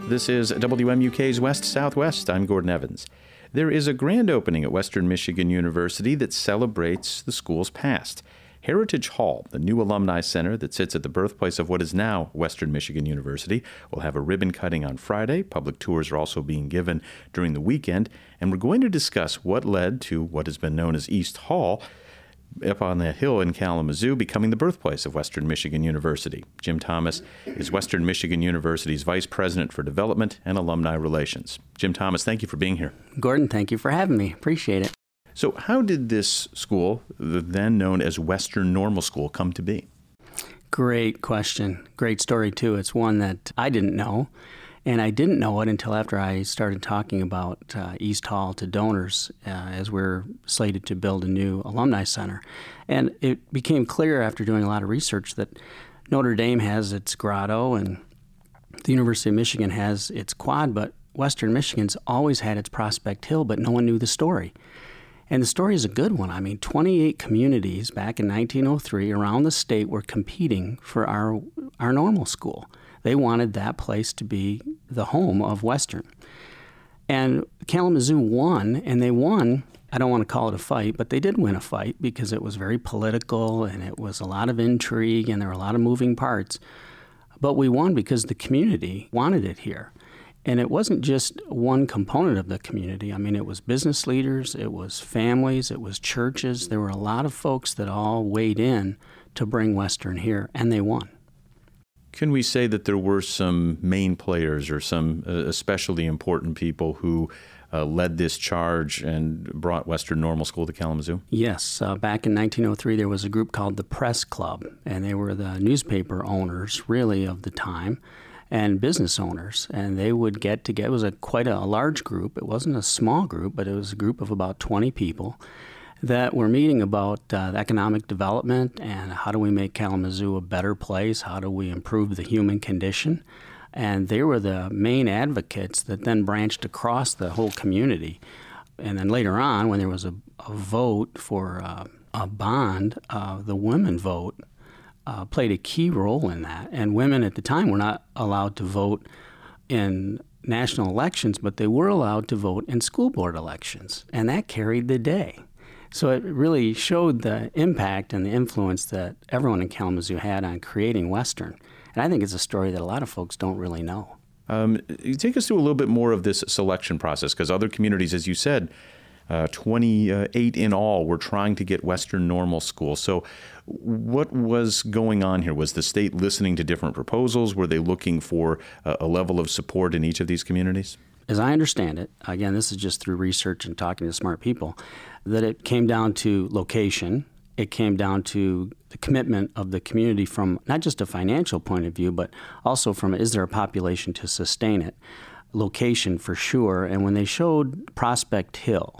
This is WMUK's West Southwest. I'm Gordon Evans. There is a grand opening at Western Michigan University that celebrates the school's past. Heritage Hall, the new alumni center that sits at the birthplace of what is now Western Michigan University, will have a ribbon cutting on Friday. Public tours are also being given during the weekend, and we're going to discuss what led to what has been known as East Hall, up on the hill in Kalamazoo, becoming the birthplace of Western Michigan University. Jim Thomas is Western Michigan University's Vice President for Development and Alumni Relations. Jim Thomas, thank you for being here. Gordon, thank you for having me. Appreciate it. So how did this school, then known as Western Normal School, come to be? Great question. Great story, too. It's one that I didn't know. And I didn't know it until after I started talking about East Hall to donors as we're slated to build a new alumni center. And it became clear after doing a lot of research that Notre Dame has its grotto and the University of Michigan has its quad, but Western Michigan's always had its Prospect Hill, but no one knew the story. And the story is a good one. I mean, 28 communities back in 1903 around the state were competing for our normal school. They wanted that place to be the home of Western. And Kalamazoo won, and they won, I don't want to call it a fight, but they did win a fight because it was very political and it was a lot of intrigue and there were a lot of moving parts. But we won because the community wanted it here. And it wasn't just one component of the community. I mean, it was business leaders, it was families, it was churches. There were a lot of folks that all weighed in to bring Western here, and they won. Can we say that there were some main players or some especially important people who led this charge and brought Western Normal School to Kalamazoo? Yes. Back in 1903, there was a group called the Press Club, and they were the newspaper owners, really, of the time, and business owners. And they would get together. It was quite a large group. It wasn't a small group, but it was a group of about 20 people that were meeting about economic development and how do we make Kalamazoo a better place, how do we improve the human condition. And they were the main advocates that then branched across the whole community. And then later on, when there was a vote for a bond, the women vote played a key role in that. And women at the time were not allowed to vote in national elections, but they were allowed to vote in school board elections. And that carried the day. So it really showed the impact and the influence that everyone in Kalamazoo had on creating Western. And I think it's a story that a lot of folks don't really know. Take us through a little bit more of this selection process, because other communities, as you said, 28 in all were trying to get Western Normal School. So what was going on here? Was the state listening to different proposals? Were they looking for a level of support in each of these communities? As I understand it, again, this is just through research and talking to smart people, that it came down to location. It came down to the commitment of the community from not just a financial point of view, but also from is there a population to sustain it? Location for sure. And when they showed Prospect Hill,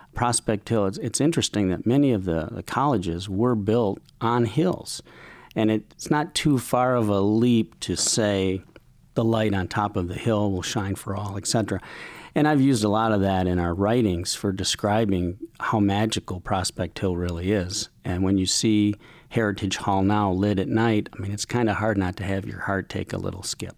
it's interesting that many of the colleges were built on hills. And it's not too far of a leap to say the light on top of the hill will shine for all, etc. And I've used a lot of that in our writings for describing how magical Prospect Hill really is. And when you see Heritage Hall now lit at night, I mean, it's kind of hard not to have your heart take a little skip.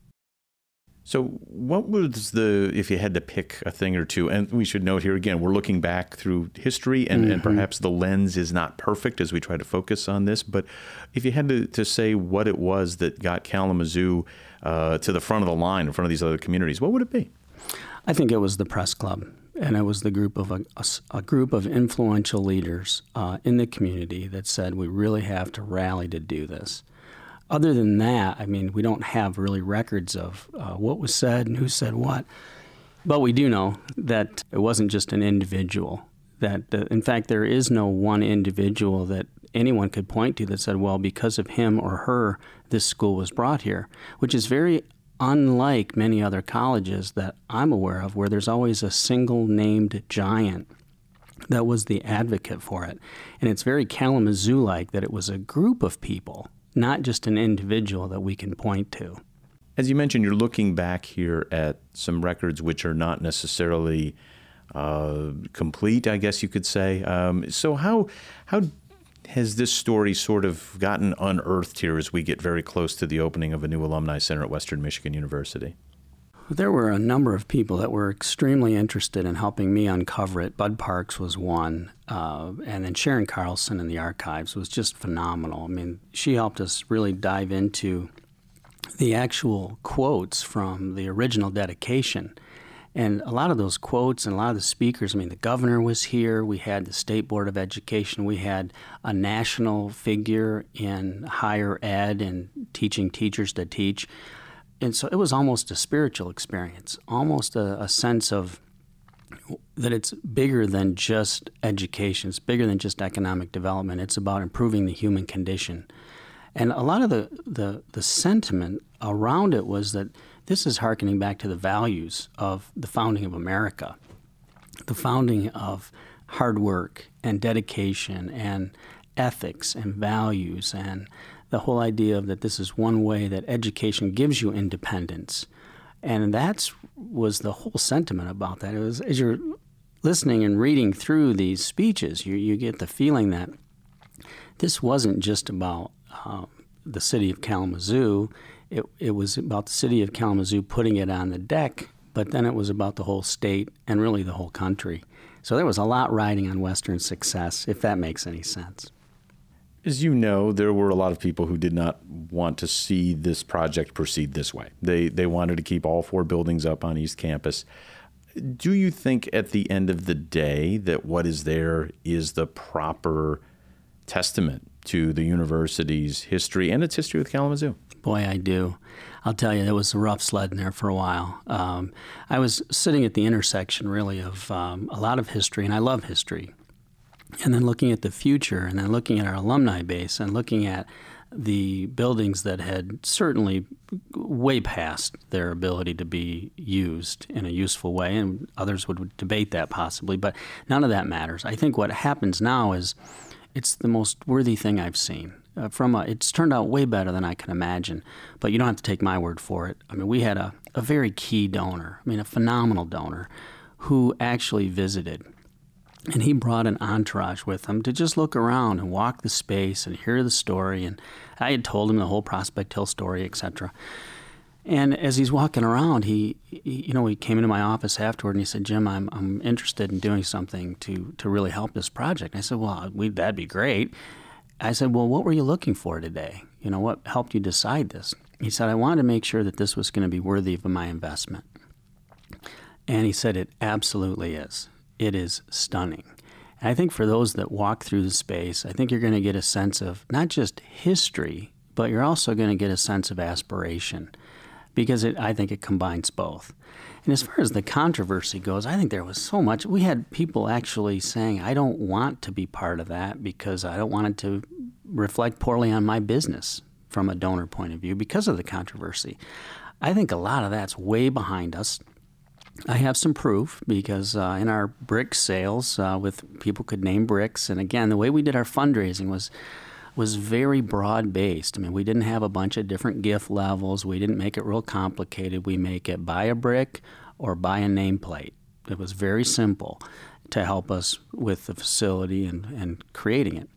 So what was if you had to pick a thing or two, and we should note here again, we're looking back through history, and perhaps the lens is not perfect as we try to focus on this, but if you had to say what it was that got Kalamazoo to the front of the line in front of these other communities, what would it be? I think it was the Press Club, and it was the group of a group of influential leaders in the community that said we really have to rally to do this. Other than that, I mean, we don't have really records of what was said and who said what, but we do know that it wasn't just an individual. That in fact, there is no one individual that anyone could point to that said, well, because of him or her, this school was brought here, which is very unlike many other colleges that I'm aware of, where there's always a single named giant that was the advocate for it. And it's very Kalamazoo-like that it was a group of people, not just an individual that we can point to. As you mentioned, you're looking back here at some records which are not necessarily complete, I guess you could say. So how has this story sort of gotten unearthed here as we get very close to the opening of a new alumni center at Western Michigan University? There were a number of people that were extremely interested in helping me uncover it. Bud Parks was one, and then Sharon Carlson in the archives was just phenomenal. I mean, she helped us really dive into the actual quotes from the original dedication. And a lot of those quotes and a lot of the speakers, I mean, the governor was here, we had the State Board of Education, we had a national figure in higher ed and teaching teachers to teach. And so it was almost a spiritual experience, almost a sense of that it's bigger than just education. It's bigger than just economic development. It's about improving the human condition. And a lot of the sentiment around it was that this is hearkening back to the values of the founding of America, the founding of hard work and dedication and ethics and values, and the whole idea of that this is one way that education gives you independence. And that was the whole sentiment about that. It was, as you're listening and reading through these speeches, you get the feeling that this wasn't just about the city of Kalamazoo. It was about the city of Kalamazoo putting it on the deck, but then it was about the whole state and really the whole country. So there was a lot riding on Western success, if that makes any sense. As you know, there were a lot of people who did not want to see this project proceed this way. They wanted to keep all 4 buildings up on East Campus. Do you think at the end of the day that what is there is the proper testament to the university's history and its history with Kalamazoo? Boy, I do. I'll tell you, there was a rough sled in there for a while. I was sitting at the intersection, really, of a lot of history, and I love history. And then looking at the future, and then looking at our alumni base, and looking at the buildings that had certainly way past their ability to be used in a useful way, and others would debate that possibly, but none of that matters. I think what happens now is it's the most worthy thing I've seen. It's turned out way better than I can imagine, but you don't have to take my word for it. I mean, we had a very key donor, a phenomenal donor, who actually visited. And he brought an entourage with him to just look around and walk the space and hear the story. And I had told him the whole Prospect Hill story, etc. And as he's walking around, he came into my office afterward and he said, "Jim, I'm interested in doing something to really help this project." And I said, "Well, that'd be great." I said, "Well, what were you looking for today? What helped you decide this?" He said, "I wanted to make sure that this was going to be worthy of my investment." And he said, "It absolutely is. It is stunning." And I think for those that walk through the space, I think you're going to get a sense of not just history, but you're also going to get a sense of aspiration, because I think it combines both. And as far as the controversy goes, I think there was so much. We had people actually saying, "I don't want to be part of that because I don't want it to reflect poorly on my business from a donor point of view because of the controversy." I think a lot of that's way behind us. I have some proof because in our brick sales, with people could name bricks, and again, the way we did our fundraising was very broad-based. We didn't have a bunch of different gift levels. We didn't make it real complicated. We make it buy a brick or buy a nameplate. It was very simple to help us with the facility and creating it.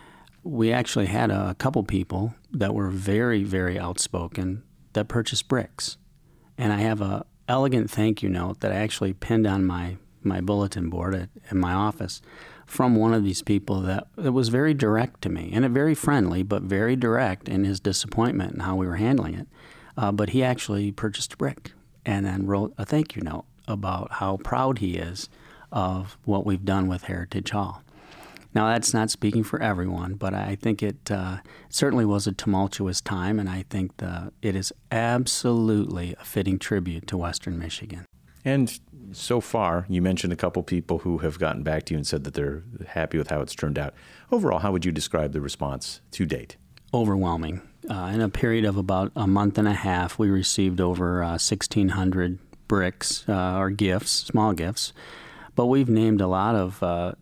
We actually had a couple people that were very, very outspoken that purchased bricks. And I have a elegant thank you note that I actually pinned on my bulletin board in my office from one of these people that was very direct to me, and very friendly, but very direct in his disappointment and how we were handling it. But he actually purchased a brick and then wrote a thank you note about how proud he is of what we've done with Heritage Hall. Now, that's not speaking for everyone, but I think it certainly was a tumultuous time, and I think it is absolutely a fitting tribute to Western Michigan. And so far, you mentioned a couple people who have gotten back to you and said that they're happy with how it's turned out. Overall, how would you describe the response to date? Overwhelming. In a period of about a month and a half, we received over 1,600 bricks or gifts, small gifts. But we've named a lot of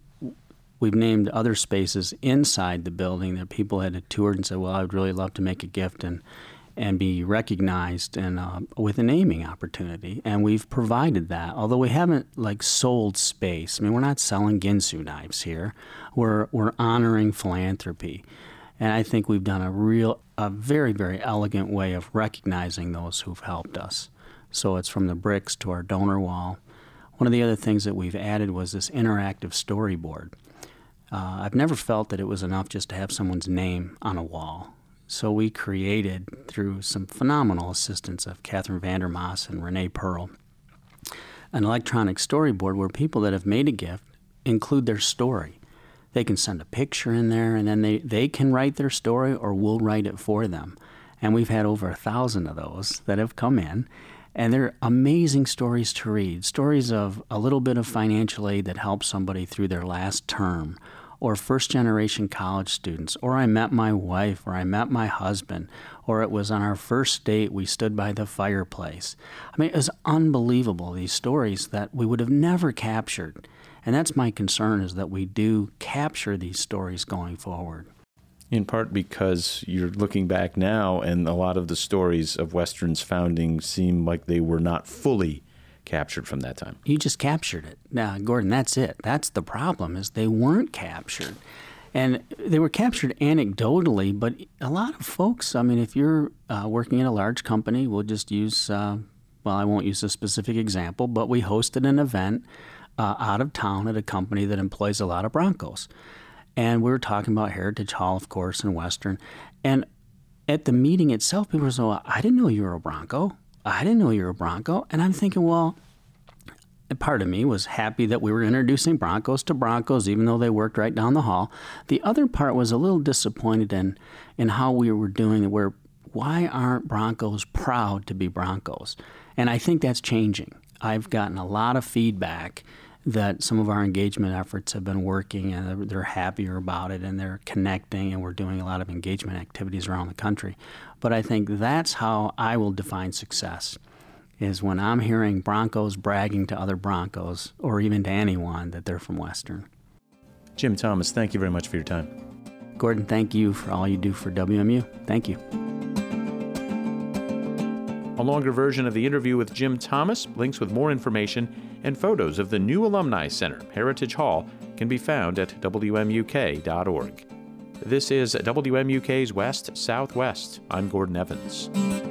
we've named other spaces inside the building that people had toured and said, "Well, I would really love to make a gift and be recognized and with a naming opportunity." And we've provided that, although we haven't sold space. We're not selling Ginsu knives here. We're honoring philanthropy. And I think we've done a very, very elegant way of recognizing those who've helped us. So it's from the bricks to our donor wall. One of the other things that we've added was this interactive storyboard. I've never felt that it was enough just to have someone's name on a wall. So we created, through some phenomenal assistance of Catherine Vandermoss and Renee Pearl, an electronic storyboard where people that have made a gift include their story. They can send a picture in there, and then they can write their story, or we'll write it for them. And we've had over 1,000 of those that have come in, and they're amazing stories to read. Stories of a little bit of financial aid that helps somebody through their last term, or first-generation college students, or I met my wife, or I met my husband, or it was on our first date we stood by the fireplace. I mean, it was unbelievable, these stories that we would have never captured. And that's my concern, is that we do capture these stories going forward. In part because you're looking back now, and a lot of the stories of Western's founding seem like they were not fully captured from that time. You just captured it. Now, Gordon, that's it. That's the problem, is they weren't captured. And they were captured anecdotally, but a lot of folks, I mean, if you're working in a large company, we'll just use, well, I won't use a specific example, but we hosted an event out of town at a company that employs a lot of Broncos. And we were talking about Heritage Hall, of course, in Western. And at the meeting itself, people were saying, I didn't know you were a Bronco. I didn't know you were a Bronco. And I'm thinking, well, part of me was happy that we were introducing Broncos to Broncos, even though they worked right down the hall. The other part was a little disappointed in how we were doing it, where why aren't Broncos proud to be Broncos? And I think that's changing. I've gotten a lot of feedback that some of our engagement efforts have been working, and they're happier about it, and they're connecting, and we're doing a lot of engagement activities around the country. But I think that's how I will define success, is when I'm hearing Broncos bragging to other Broncos, or even to anyone, that they're from Western. Jim Thomas, thank you very much for your time. Gordon, thank you for all you do for WMU. Thank you. A longer version of the interview with Jim Thomas, links with more information, and photos of the new Alumni Center, Heritage Hall, can be found at WMUK.org. This is WMUK's West Southwest. I'm Gordon Evans.